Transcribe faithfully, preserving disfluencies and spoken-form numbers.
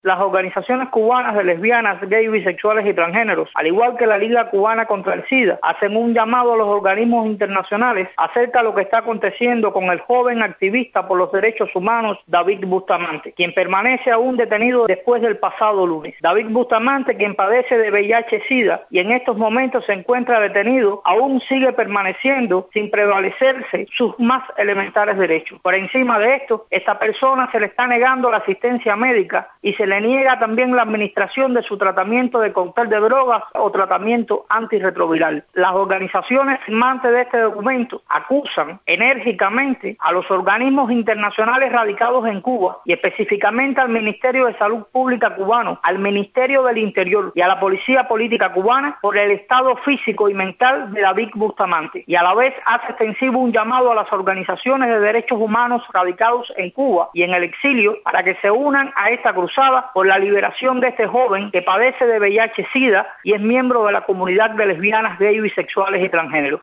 Las organizaciones cubanas de lesbianas, gays, bisexuales y transgéneros, al igual que la Liga Cubana contra el SIDA, hacen un llamado a los organismos internacionales acerca de lo que está aconteciendo con el joven activista por los derechos humanos David Bustamante, quien permanece aún detenido después del pasado lunes. David Bustamante, quien padece de V I H SIDA y en estos momentos se encuentra detenido, aún sigue permaneciendo sin prevalecerse sus más elementales derechos. Por encima de esto, esta persona se le está negando la asistencia médica y se le niega también la administración de su tratamiento de cóctel de drogas o tratamiento antirretroviral. Las organizaciones firmantes de este documento acusan enérgicamente a los organismos internacionales radicados en Cuba y específicamente al Ministerio de Salud Pública cubano, al Ministerio del Interior y a la Policía Política cubana por el estado físico y mental de David Bustamante, y a la vez hace extensivo un llamado a las organizaciones de derechos humanos radicados en Cuba y en el exilio para que se unan a esta cruzada por la liberación de este joven que padece de V I H SIDA y es miembro de la comunidad de lesbianas, gays, bisexuales y transgéneros.